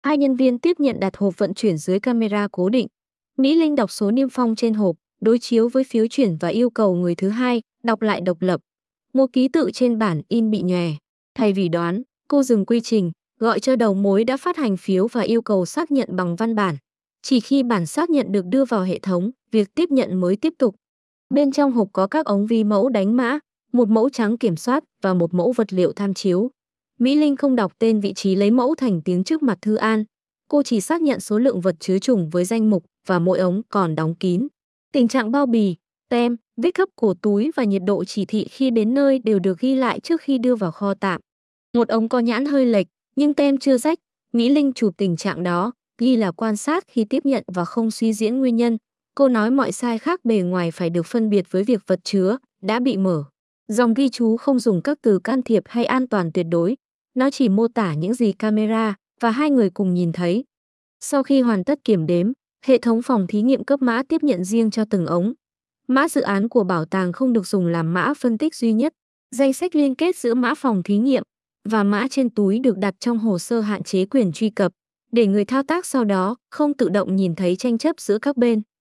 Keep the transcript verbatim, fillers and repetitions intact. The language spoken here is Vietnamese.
Hai nhân viên tiếp nhận đặt hộp vận chuyển dưới camera cố định. Mỹ Linh đọc số niêm phong trên hộp, đối chiếu với phiếu chuyển và yêu cầu người thứ hai đọc lại độc lập. Một ký tự trên bản in bị nhòe. Thay vì đoán, cô dừng quy trình, gọi cho đầu mối đã phát hành phiếu và yêu cầu xác nhận bằng văn bản. Chỉ khi bản xác nhận được đưa vào hệ thống, việc tiếp nhận mới tiếp tục. Bên trong hộp có các ống vi mẫu đánh mã, một mẫu trắng kiểm soát và một mẫu vật liệu tham chiếu. Mỹ Linh không đọc tên vị trí lấy mẫu thành tiếng trước mặt Thư An. Cô chỉ xác nhận số lượng vật chứa trùng với danh mục và mỗi ống còn đóng kín. Tình trạng bao bì, tem, vết khớp của túi và nhiệt độ chỉ thị khi đến nơi đều được ghi lại trước khi đưa vào kho tạm. Một ống có nhãn hơi lệch, nhưng tem chưa rách. Mỹ Linh chụp tình trạng đó, ghi là quan sát khi tiếp nhận và không suy diễn nguyên nhân. Cô nói mọi sai khác bề ngoài phải được phân biệt với việc vật chứa đã bị mở. Dòng ghi chú không dùng các từ can thiệp hay an toàn tuyệt đối. Nó chỉ mô tả những gì camera và hai người cùng nhìn thấy. Sau khi hoàn tất kiểm đếm, hệ thống phòng thí nghiệm cấp mã tiếp nhận riêng cho từng ống. Mã dự án của bảo tàng không được dùng làm mã phân tích duy nhất. Danh sách liên kết giữa mã phòng thí nghiệm và mã trên túi được đặt trong hồ sơ hạn chế quyền truy cập, để người thao tác sau đó không tự động nhìn thấy tranh chấp giữa các bên.